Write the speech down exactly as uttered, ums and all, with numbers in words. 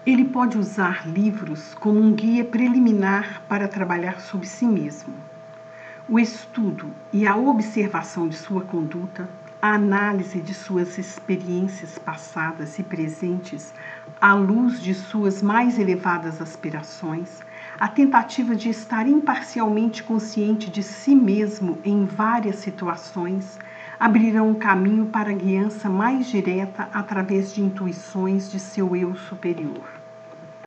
Ele pode usar livros como um guia preliminar para trabalhar sobre si mesmo. O estudo e a observação de sua conduta, a análise de suas experiências passadas e presentes à luz de suas mais elevadas aspirações, a tentativa de estar imparcialmente consciente de si mesmo em várias situações, abrirão um caminho para a guiança mais direta através de intuições de seu eu superior.